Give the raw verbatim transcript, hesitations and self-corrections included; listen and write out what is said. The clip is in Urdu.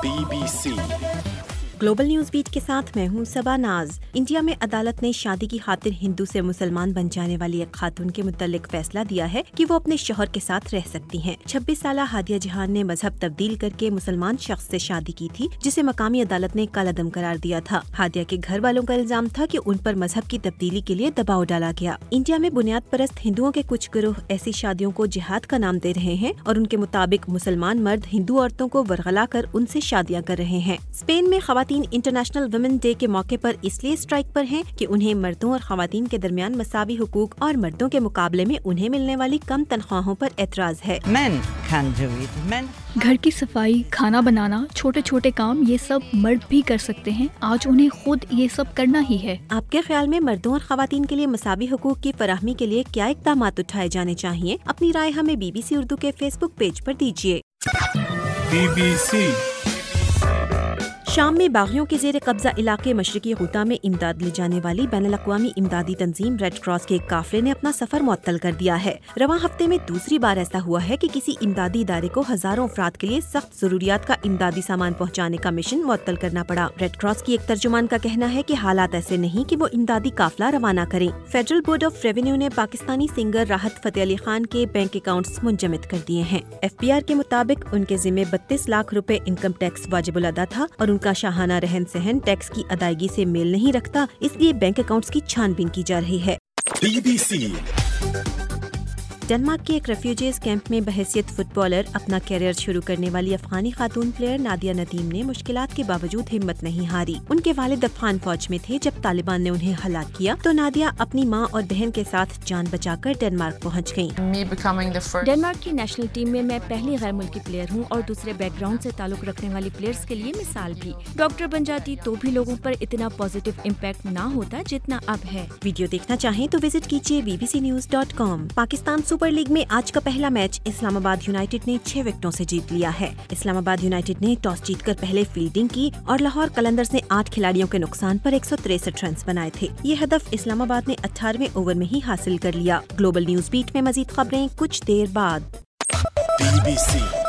Be B C global news beat کے ساتھ میں ہوں صبا ناز۔ انڈیا میں عدالت نے شادی کی خاطر ہندو سے مسلمان بن جانے والی ایک خاتون کے متعلق فیصلہ دیا ہے کہ وہ اپنے شوہر کے ساتھ رہ سکتی ہیں۔ چھبیس سالہ ہادیہ جہان نے مذہب تبدیل کر کے مسلمان شخص سے شادی کی تھی، جسے مقامی عدالت نے کالعدم قرار دیا تھا۔ ہادیہ کے گھر والوں کا الزام تھا کہ ان پر مذہب کی تبدیلی کے لیے دباؤ ڈالا گیا۔ انڈیا میں بنیاد پرست ہندوؤں کے کچھ گروہ ایسی شادیوں کو جہاد کا نام دے رہے ہیں اور ان کے مطابق مسلمان مرد ہندو عورتوں کو ورغلا کر ان سے شادیاں کر رہے ہیں۔ اسپین میں خواتین انٹرنیشنل ویمن ڈے کے موقع پر اس لیے اسٹرائک پر ہیں کہ انہیں مردوں اور خواتین کے درمیان مساوی حقوق اور مردوں کے مقابلے میں انہیں ملنے والی کم تنخواہوں پر اعتراض ہے۔ Men can do it. Men گھر کی صفائی، کھانا بنانا، چھوٹے چھوٹے کام یہ سب مرد بھی کر سکتے ہیں۔ آج انہیں خود یہ سب کرنا ہی ہے۔ آپ کے خیال میں مردوں اور خواتین کے لیے مساوی حقوق کی فراہمی کے لیے کیا اقدامات اٹھائے جانے چاہیے؟ اپنی رائے ہمیں بی بی سی اردو کے فیس بک پیج پر دیجیے۔ بی بی سی شام میں باغیوں کے زیر قبضہ علاقے مشرقی غوطہ میں امداد لے جانے والی بین الاقوامی امدادی تنظیم ریڈ کراس کے ایک قافلے نے اپنا سفر معطل کر دیا ہے۔ رواں ہفتے میں دوسری بار ایسا ہوا ہے کہ کسی امدادی ادارے کو ہزاروں افراد کے لیے سخت ضروریات کا امدادی سامان پہنچانے کا مشن معطل کرنا پڑا۔ ریڈ کراس کی ایک ترجمان کا کہنا ہے کہ حالات ایسے نہیں کہ وہ امدادی قافلہ روانہ کریں۔ فیڈرل بورڈ آف ریونیو نے پاکستانی سنگر راحت فتح علی خان کے بینک اکاؤنٹس منجمد کر دیے ہیں۔ ایف بی آر کے مطابق ان کے ذمے بتیس لاکھ روپے انکم ٹیکس واجب الادا تھا اور ان کا شاہانہ رہن سہن ٹیکس کی ادائیگی سے میل نہیں رکھتا، اس لیے بینک اکاؤنٹس کی چھان بین کی جا رہی ہے۔ بی بی سی ڈنمارک کے ایک ریفیوجیز کیمپ میں بحیثیت فٹ بالر اپنا کیریئر شروع کرنے والی افغانی خاتون پلیئر نادیہ ندیم نے مشکلات کے باوجود ہمت نہیں ہاری۔ ان کے والد افغان فوج میں تھے جب طالبان نے انہیں ہلاک کیا تو نادیہ اپنی ماں اور بہن کے ساتھ جان بچا کر ڈنمارک پہنچ گئیں۔ ڈنمارک کی نیشنل ٹیم میں میں پہلی غیر ملکی پلیئر ہوں اور دوسرے بیک گراؤنڈ سے تعلق رکھنے والی پلیئرز کے لیے مثال بھی۔ ڈاکٹر بن جاتی تو بھی لوگوں پر اتنا پازیٹیو امپیکٹ نہ ہوتا جتنا اب ہے۔ ویڈیو دیکھنا چاہیں تو وزٹ کیجیے B B C news dot com. Pakistan super league میں آج کا پہلا میچ اسلام آباد یونائیٹڈ نے چھ وکٹوں سے جیت لیا ہے۔ اسلام آباد یونائیٹڈ نے ٹاس جیت کر پہلے فیلڈنگ کی اور لاہور قلندرز نے آٹھ کھلاڑیوں کے نقصان پر ایک سو تریسٹھ رنز بنائے تھے۔ یہ ہدف اسلام آباد نے اٹھارہویں اوور میں ہی حاصل کر لیا۔ گلوبل نیوز بیٹ میں مزید خبریں کچھ دیر بعد۔ Be B C